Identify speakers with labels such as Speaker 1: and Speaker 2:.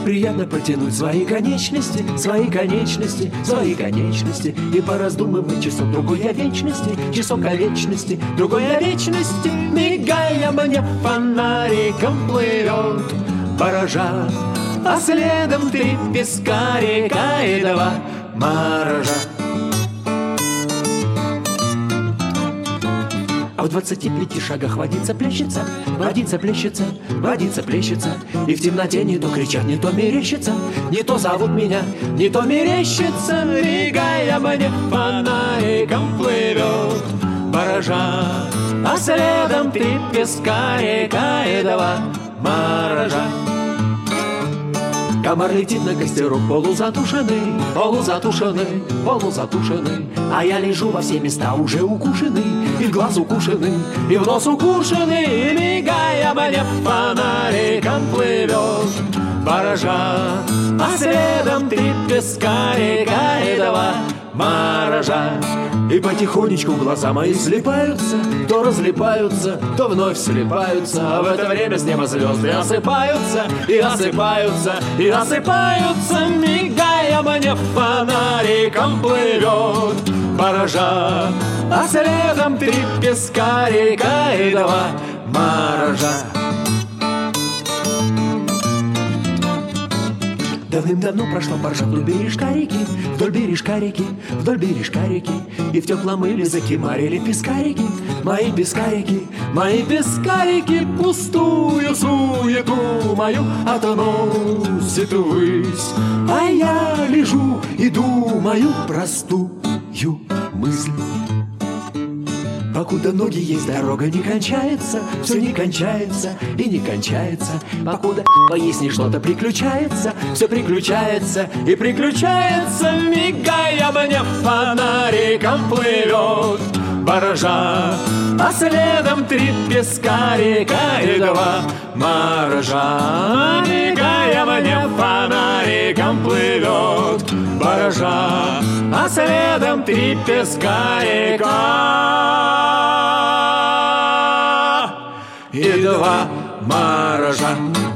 Speaker 1: приятно потянуть свои конечности, свои конечности, свои конечности и пораздумывать часок другой о вечности, часок о вечности, другой о вечности. Мигая мне фонариком плывет баража, а следом 3 пескарика и 2 моржа. А в 25 шагах водица плещется, водица плещется, водица плещется. И в темноте не то кричат, не то мерещится, не то зовут меня, не то мерещится. Мигая мне фонариком плывет баража, а следом 3 пескарика и 2 моржа. Комар летит на костерок полузатушенный, полузатушенный, полузатушенный. А я лежу во все места уже укушенный, и в глаз укушенный, и в нос укушенный. И мигая мне фонариком плывет баража, а следом 3 пескарика и 2 моржа. И потихонечку глаза мои слипаются, то разлипаются, то вновь слипаются. А в это время с неба звезды осыпаются, и осыпаются, и осыпаются. Мигая мне фонариком плывет баража, а следом 3 пескарика и 2 моржа. Давным-давно прошла баржа вдоль бережка реки, вдоль бережка реки, вдоль бережка реки. И в теплом мыле закимарили пескарики, мои пескарики, мои пескарики. Пустую суету мою относит ввысь, а я лежу и думаю простую мысль. Покуда ноги есть, дорога не кончается, все не кончается и не кончается. Покуда есть, не что-то приключается, все приключается и приключается. Мигая мне фонариком плывет баржа, а следом 3 пескарика и 2 моржа. Мигая мне фонариком плывет баржа, а следом 3 пескарика и 2 моржа.